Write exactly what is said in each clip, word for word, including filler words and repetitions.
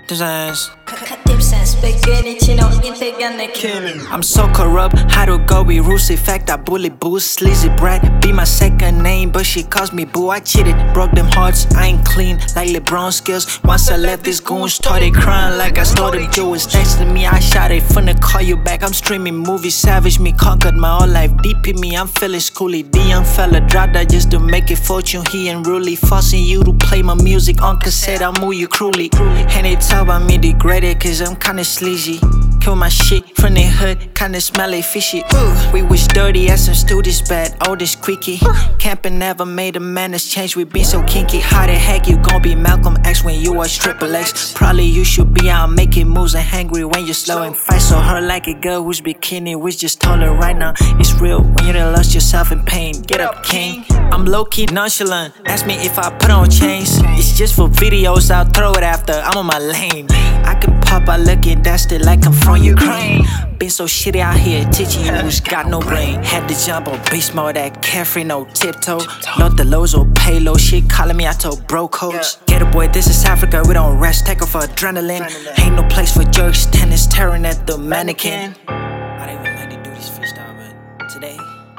This ass. Spaghetti, chino, integrane killing. I'm so corrupt, how to go with rules. In fact, I bully boo, sleazy brat. Be my second name, but she calls me boo. I cheated, broke them hearts, I ain't clean like LeBron skills. Once I left, this goon started crying like I stole them jewels. Thanks to me, I shot it, finna call you back. I'm streaming movies, savage me, conquered my whole life. Deep in me, I'm feeling schooly. The young fella dropped out just to make it fortune. He ain't really forcing you to play my music on cassette. I move you cruelly, and they talk about me degraded, cause I'm kinda sleazy. Kill my shit from the hood, kinda smelly fishy. Ooh, we was dirty as some students bad, all this creaky. Camping never made a man that's changed, we been so kinky. How the heck you gon' be Malcolm X when you was Triple X? Probably you should be out making moves and hangry when you're slow and fight so hard like a girl who's bikini. We just told her right now, it's real when you done lost yourself in pain. Get up, king. I'm low-key nonchalant, ask me if I put on chains. It's just for videos, I'll throw it after, I'm on my lane. I can pop out looking dusty like I'm from Ukraine. Been so shitty out here, teaching you who's got no brain. Had to jump on beast mode, that carefree, no tiptoe. Load the lows or payload, shit calling me, I told bro codes. Get a boy, this is Africa, we don't rest, take off for adrenaline. Ain't no place for jerks, tennis staring at the mannequin. I didn't even like to do this freestyle, but today,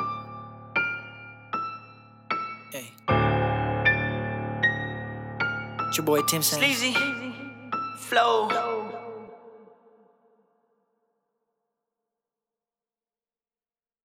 hey, it's your boy Tim Saints. Sleazy Flow.